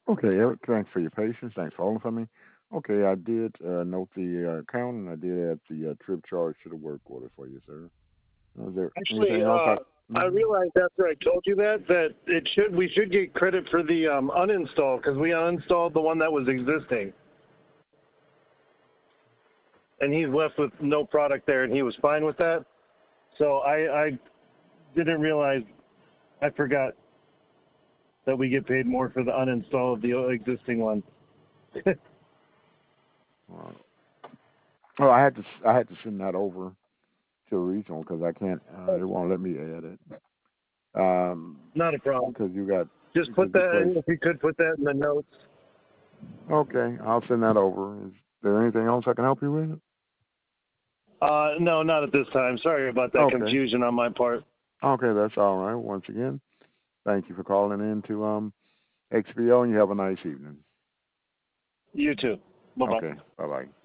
Okay, Eric, thanks for your patience. Thanks for holding for me. Okay, I did note the account, and I did add the trip charge to the work order for you, sir. Is there Actually, anything else I mhm. realized after I told you that we should get credit for the uninstall because we uninstalled the one that was existing, and he's left with no product there, and he was fine with that. So I didn't realize, I forgot that we get paid more for the uninstall of the existing one. Uh, oh, I had to send that over to regional because I can't. It won't let me add it. Not a problem. Because you got Just because put you that placed. in, if you could put that in the notes. Okay, I'll send that over. Is there anything else I can help you with? No, not at this time. Sorry about that Okay. confusion on my part. Okay, that's all right. Once again, thank you for calling in to XPO, and you have a nice evening. You too. Bye-bye. Okay, bye bye.